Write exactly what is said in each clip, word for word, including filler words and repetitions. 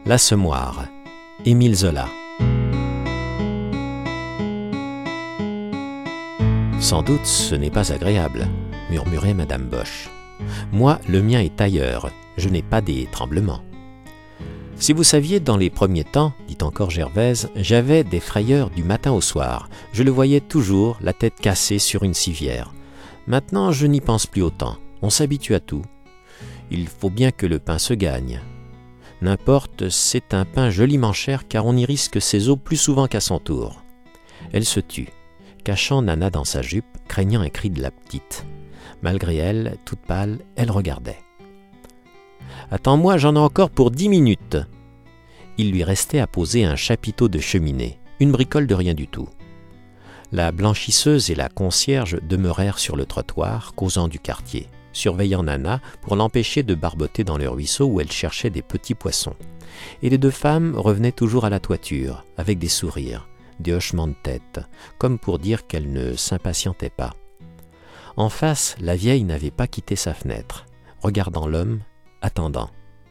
L'Assommoir, Émile Zola. Sans doute ce n'est pas agréable, murmurait Madame Boche. Moi, le mien est ailleurs, je n'ai pas des tremblements. Si vous saviez, dans les premiers temps, dit encore Gervaise, j'avais des frayeurs du matin au soir. Je le voyais toujours, la tête cassée sur une civière. Maintenant, je n'y pense plus autant. On s'habitue à tout. Il faut bien que le pain se gagne. N'importe, c'est un pain joliment cher car on y risque ses os plus souvent qu'à son tour. Elle se tut, cachant Nana dans sa jupe, craignant un cri de la petite. Malgré elle, toute pâle, elle regardait. « Attends-moi, j'en ai encore pour dix minutes. » Il lui restait à poser un chapiteau de cheminée, une bricole de rien du tout. La blanchisseuse et la concierge demeurèrent sur le trottoir, causant du quartier, surveillant Nana pour l'empêcher de barboter dans le ruisseau où elle cherchait des petits poissons. Et les deux femmes revenaient toujours à la toiture, avec des sourires, des hochements de tête, comme pour dire qu'elles ne s'impatientaient pas. En face, la vieille n'avait pas quitté sa fenêtre, regardant l'homme, attendant.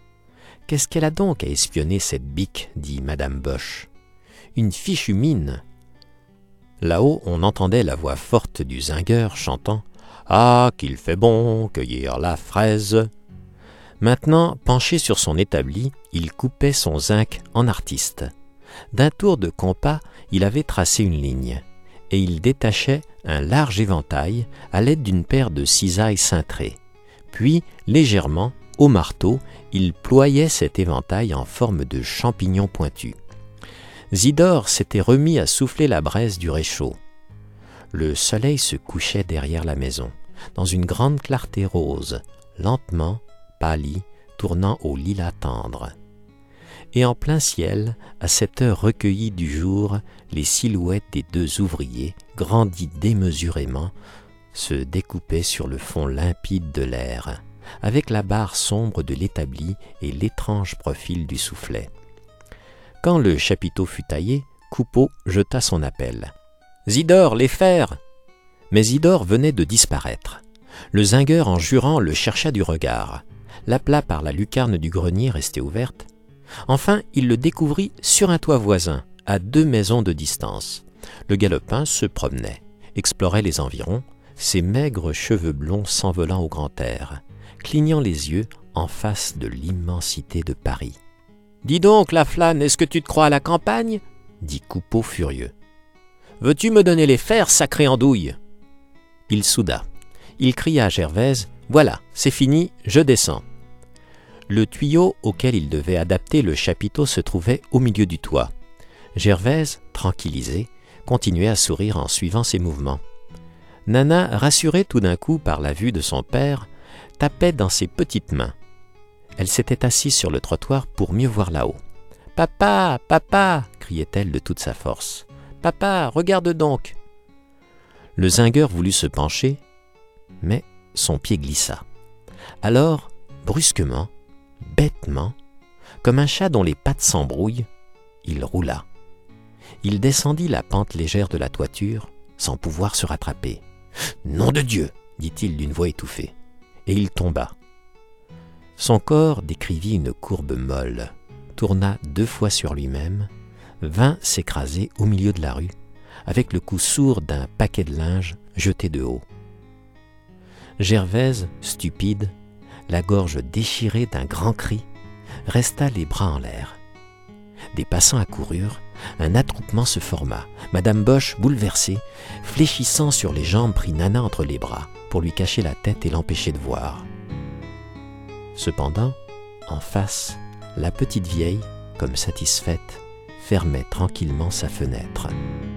« Qu'est-ce qu'elle a donc à espionner, cette bique ?» dit Madame Boche. « Une fichue mine !» Là-haut, on entendait la voix forte du zingueur chantant « Ah, qu'il fait bon cueillir la fraise !» Maintenant, penché sur son établi, il coupait son zinc en artiste. D'un tour de compas, il avait tracé une ligne, et il détachait un large éventail à l'aide d'une paire de cisailles cintrées. Puis, légèrement, au marteau, il ployait cet éventail en forme de champignon pointu. Zidore s'était remis à souffler la braise du réchaud. Le soleil se couchait derrière la maison, dans une grande clarté rose, lentement, pâlie, tournant au lilas tendre. Et en plein ciel, à cette heure recueillie du jour, les silhouettes des deux ouvriers, grandies démesurément, se découpaient sur le fond limpide de l'air, avec la barre sombre de l'établi et l'étrange profil du soufflet. Quand le chapiteau fut taillé, Coupeau jeta son appel. « Zidore, les fers !» Mais Zidore venait de disparaître. Le zingueur, en jurant, le chercha du regard, l'appela par la lucarne du grenier restée ouverte. Enfin, il le découvrit sur un toit voisin, à deux maisons de distance. Le galopin se promenait, explorait les environs, ses maigres cheveux blonds s'envolant au grand air, clignant les yeux en face de l'immensité de Paris. « Dis donc, la flâne, est-ce que tu te crois à la campagne ?» dit Coupeau furieux. « Veux-tu me donner les fers, sacré andouille ?» Il souda. Il cria à Gervaise « Voilà, c'est fini, je descends. » Le tuyau auquel il devait adapter le chapiteau se trouvait au milieu du toit. Gervaise, tranquillisée, continuait à sourire en suivant ses mouvements. Nana, rassurée tout d'un coup par la vue de son père, tapait dans ses petites mains. Elle s'était assise sur le trottoir pour mieux voir là-haut. « Papa, papa !» criait-elle de toute sa force. « Papa, regarde donc !» Le zingueur voulut se pencher, mais son pied glissa. Alors, brusquement, bêtement, comme un chat dont les pattes s'embrouillent, il roula. Il descendit la pente légère de la toiture, sans pouvoir se rattraper. « Nom de Dieu !» dit-il d'une voix étouffée, et il tomba. Son corps décrivit une courbe molle, tourna deux fois sur lui-même, vint s'écraser au milieu de la rue, avec le coup sourd d'un paquet de linge jeté de haut. Gervaise, stupide, la gorge déchirée d'un grand cri, resta les bras en l'air. Des passants accoururent, un attroupement se forma. Madame Boche, bouleversée, fléchissant sur les jambes, prit Nana entre les bras pour lui cacher la tête et l'empêcher de voir. Cependant, en face, la petite vieille, comme satisfaite, fermait tranquillement sa fenêtre.